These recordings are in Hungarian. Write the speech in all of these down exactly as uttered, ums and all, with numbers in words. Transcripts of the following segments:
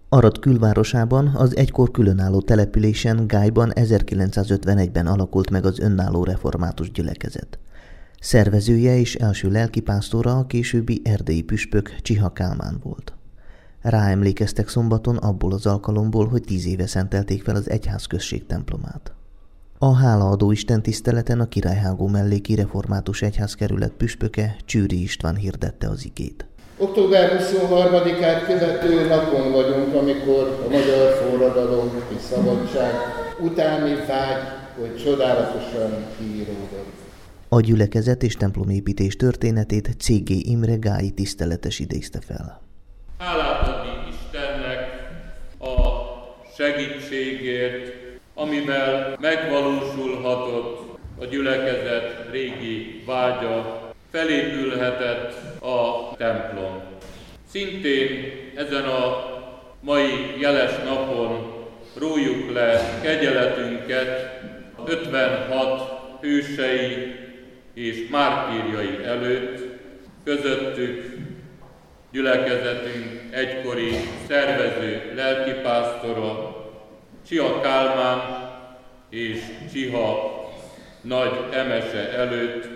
Arad külvárosában, az egykor különálló településen, Gályban ezerkilencszázötvenegyben alakult meg az önálló református gyülekezet. Szervezője és első lelkipásztora a későbbi erdélyi püspök Csiha Kálmán volt. Ráemlékeztek szombaton abból az alkalomból, hogy tíz éve szentelték fel az egyházközség templomát. A hálaadó istentiszteleten a Királyhágó melléki református egyházkerület püspöke, Csűri István hirdette az igét. október huszonharmadikát követő napon vagyunk, amikor a magyar forradalom és szabadság utáni vágy, hogy csodálatosan kiíródott. A gyülekezet és templomépítés történetét cé gé Imre gályi tiszteletes idézte fel. Hálát adni Istennek a segítségért, amivel megvalósulhatott a gyülekezet régi vágya, felépülhetett a templom. Szintén ezen a mai jeles napon rójuk le kegyeletünket ötvenhat hősei és mártírjai előtt, közöttük gyülekezetünk egykori szervező lelkipásztora, Csiha Kálmán és Csiha Nagy Emese előtt,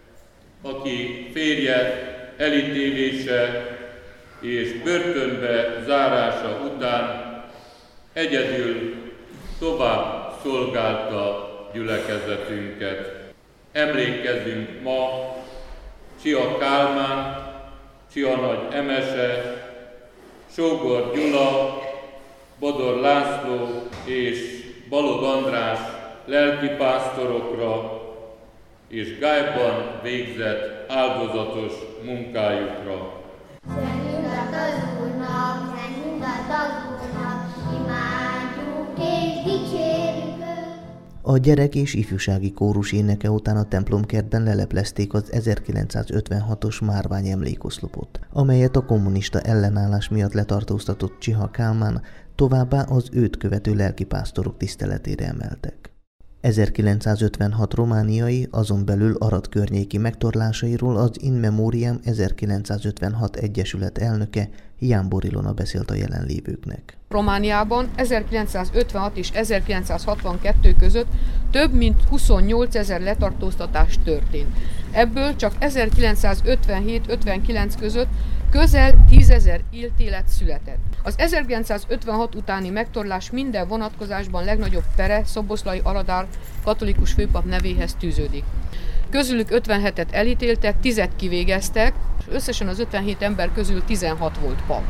aki férje elítélése és börtönbe zárása után egyedül tovább szolgálta gyülekezetünket. Emlékezzünk ma Csiha Kálmán, Csiha Nagy Emese, Sógor Gyula, Bodor László és Balog András lelkipásztorokra és Gályban végzett áldozatos munkájukra. Szentünket az Úrnak, szentünket az Úrnak, imádjuk és dicsérjük őt. A gyerek és ifjúsági kórus éneke után a templomkertben leleplezték az ezerkilencszázötvenhatos márvány emlékoszlopot, amelyet a kommunista ellenállás miatt letartóztatott Csiha Kálmán, továbbá az őt követő lelkipásztorok tiszteletére emeltek. ezerkilencszázötvenhat romániai, azon belül Arad környéki megtorlásairól az In Memoriam ezerkilencszázötvenhat egyesület elnöke, Jámbor Ilona beszélt a jelenlévőknek. Romániában ezerkilencszázötvenhat és ezerkilencszázhatvankettő között több mint huszonnyolcezer letartóztatás történt. Ebből csak ezerkilencszázötvenhét ötvenkilenc között közel tízezer ítélet született. Az ezerkilencszázötvenhat utáni megtorlás minden vonatkozásban legnagyobb pere Szoboszlai Aradár katolikus főpap nevéhez tűződik. Közülük ötvenhetet elítéltek, tízet kivégeztek, és összesen az ötvenhét ember közül tizenhat volt pap.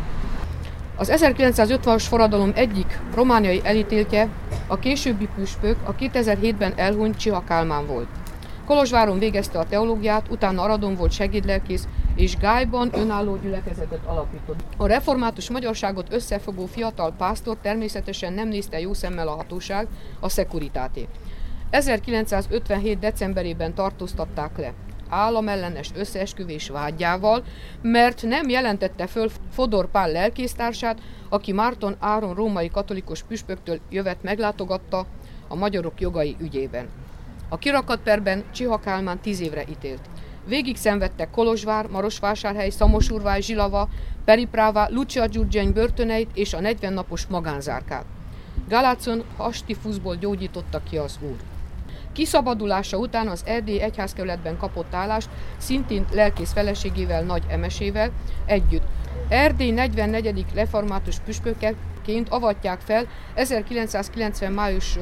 Az ezerkilencszázötvenas forradalom egyik romániai elítéltje, a későbbi püspök, a kétezer-hétben elhunyt Csiha Kálmán volt. Kolozsváron végezte a teológiát, utána Aradon volt segédlelkész, és Gályban önálló gyülekezetet alapított. A református magyarságot összefogó fiatal pásztor természetesen nem nézte jó szemmel a hatóság, a Securitate. ezerkilencszázötvenhét decemberében tartóztatták le államellenes összeesküvés vádjával, mert nem jelentette föl Fodor Pál lelkésztársát, aki Márton Áron római katolikus püspöktől jövet meglátogatta a magyarok jogai ügyében. A kirakatperben Csiha Kálmán tíz évre ítélt. Végig szenvedtek Kolozsvár, Marosvásárhely, Szamosurvány, Zsilava, Periprává, Lucia Gyurgyeny börtöneit és a negyven napos magánzárkát. Galácon hastifuszból gyógyította ki az Úr. Kiszabadulása után az erdélyi egyházkerületben kapott állást, szintén lelkész feleségével, Nagy Emesével együtt. Erdély negyvennegyedik református püspökeként avatják fel ezerkilencszázkilencven. május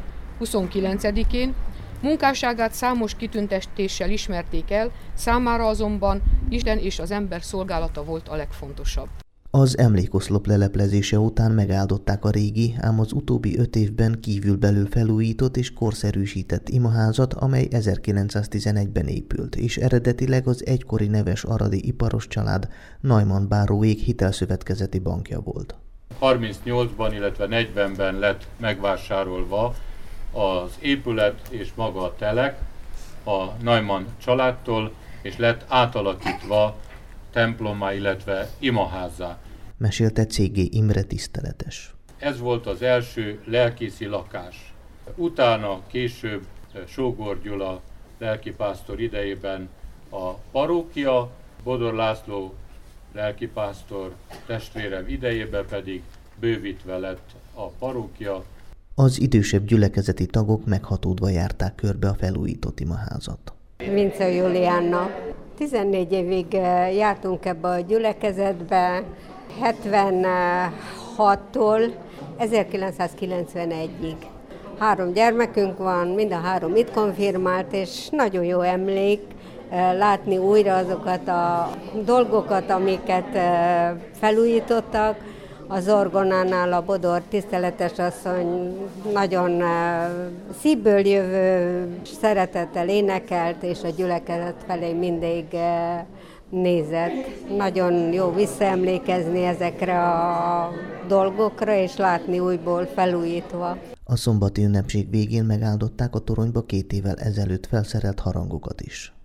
huszonkilencedikén, munkásságát számos kitüntetéssel ismerték el, számára azonban Isten és az ember szolgálata volt a legfontosabb. Az emlékoszlop leleplezése után megáldották a régi, ám az utóbbi öt évben kívülbelül felújított és korszerűsített imaházat, amely ezerkilencszáztizenegyben épült, és eredetileg az egykori neves aradi iparos család Neumann Báróék hitelszövetkezeti bankja volt. harmincnyolcban, illetve negyvenben lett megvásárolva az épület és maga a telek a Neumann családtól, és lett átalakítva templommá, illetve imaházzá. Mesélte cé gé Imre tiszteletes. Ez volt az első lelkészi lakás. Utána később Sógor Gyula lelkipásztor idejében a parókia, Bodor László lelkipásztor testvérem idejében pedig bővítve lett a parókia. Az idősebb gyülekezeti tagok meghatódva járták körbe a felújított imaházat. Vince Juliánna. tizennégy évig jártunk ebbe a gyülekezetbe, hetvenhattól ezerkilencszázkilencvenegyig. Három gyermekünk van, mind a három itt konfirmált, és nagyon jó emlék látni újra azokat a dolgokat, amiket felújítottak. Az orgonánál a Bodor tiszteletes asszony nagyon szívből jövő szeretettel énekelt, és a gyülekezet felé mindig nézett. Nagyon jó visszaemlékezni ezekre a dolgokra, és látni újból felújítva. A szombati ünnepség végén megáldották a toronyba két évvel ezelőtt felszerelt harangokat is.